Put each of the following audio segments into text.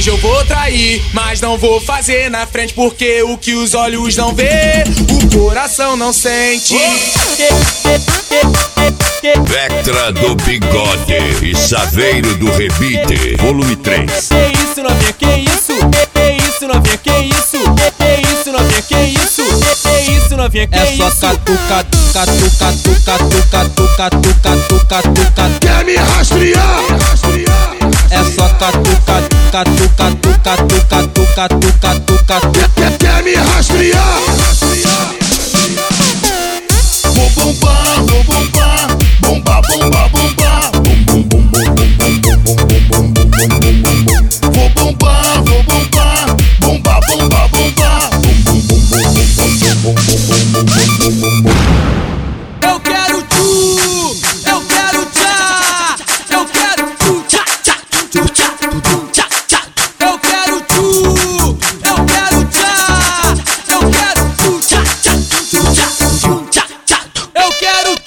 Hoje eu vou trair, mas não vou fazer na frente, porque o que os olhos não vê, o coração não sente. Vectra do Bigode e Saveiro do Rebite, volume 3. Que isso, novinha, que isso? Que isso, novinha, que isso? Que isso, novinha, que isso? Que isso, novinha, que isso? É só catuca, catuca, catuca, catuca, catuca, catuca, catuca. Quer me rastrear? É só catuca, catuca, catuca, catuca, catuca, catuca. Quer me rastrear? Vou bombar, vou bombar, bomba, bomba, bomba, bum bum bum bum bum bum bum bum bum bum. Vou bombar, bomba, bomba, bomba, bum bum bum bum bum bum bum bum. Eu quero tu, eu quero tchá, eu quero tu, tchá, tchá, tu, tchá, tu, tchá, tchá. Eu quero tu, eu quero tchá, eu quero tu, tchá, tchá, tu, tchá, tu, tchá, tchá. Eu quero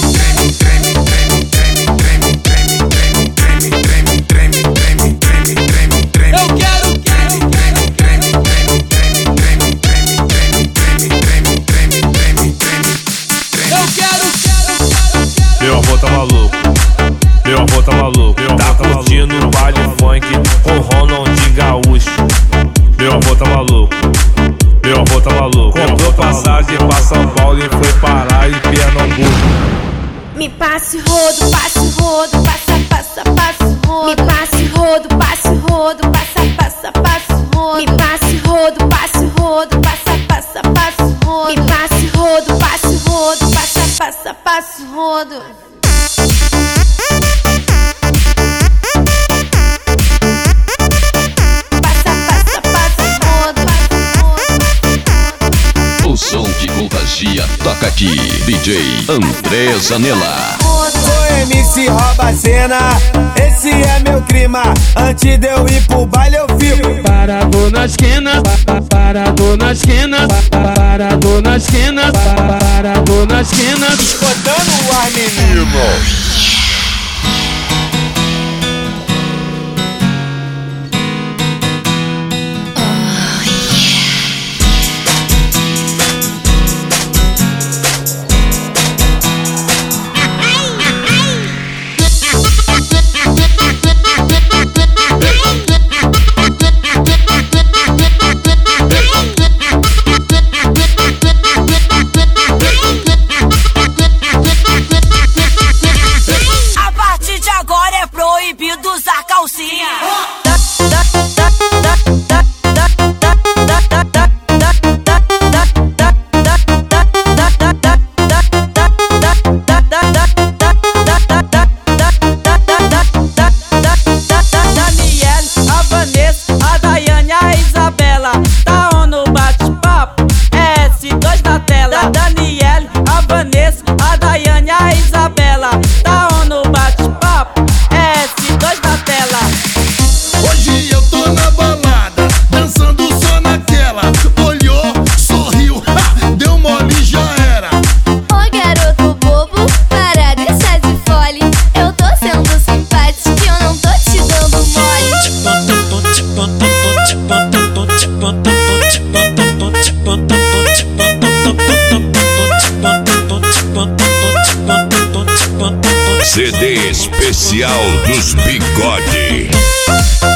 Meu avô tá maluco, meu avô tá maluco. Tá curtindo o baile funk com Ronaldinho Gaúcho. Meu avô tá maluco, meu avô tá maluco. Comprou passagem pra São Paulo e foi parar em Pernambuco. Me passe rodo, passa, passa, passa rodo. Me passe rodo, passa, passa, passa rodo. Me passe rodo, passa, passa, passa rodo. Me passe rodo, passa, passa rodo. Passa, passa rodo. O som que contagia, toca aqui, DJ André Zanella. Sou MC rouba a cena, esse é meu clima. Antes de eu ir pro baile eu fico parado na esquina, parado na esquina, parado na esquina, parado na esquina. botando o ar, menino. Proibido usar calcinha. Daniele, a Vanessa, a Daiane, a Isabela. Tá on no bate-papo, é S2 na tela. Daniele, a Vanessa, a Daiane, a Isabela. Tá on no bate-papo, S2 na tela. Hoje eu tô na balada, dançando só naquela. Olhou, sorriu, ha, deu mole e já era. Ô garoto bobo, para deixar de fole. Eu tô sendo simpático e eu não tô te dando mole. CD especial dos Bigode.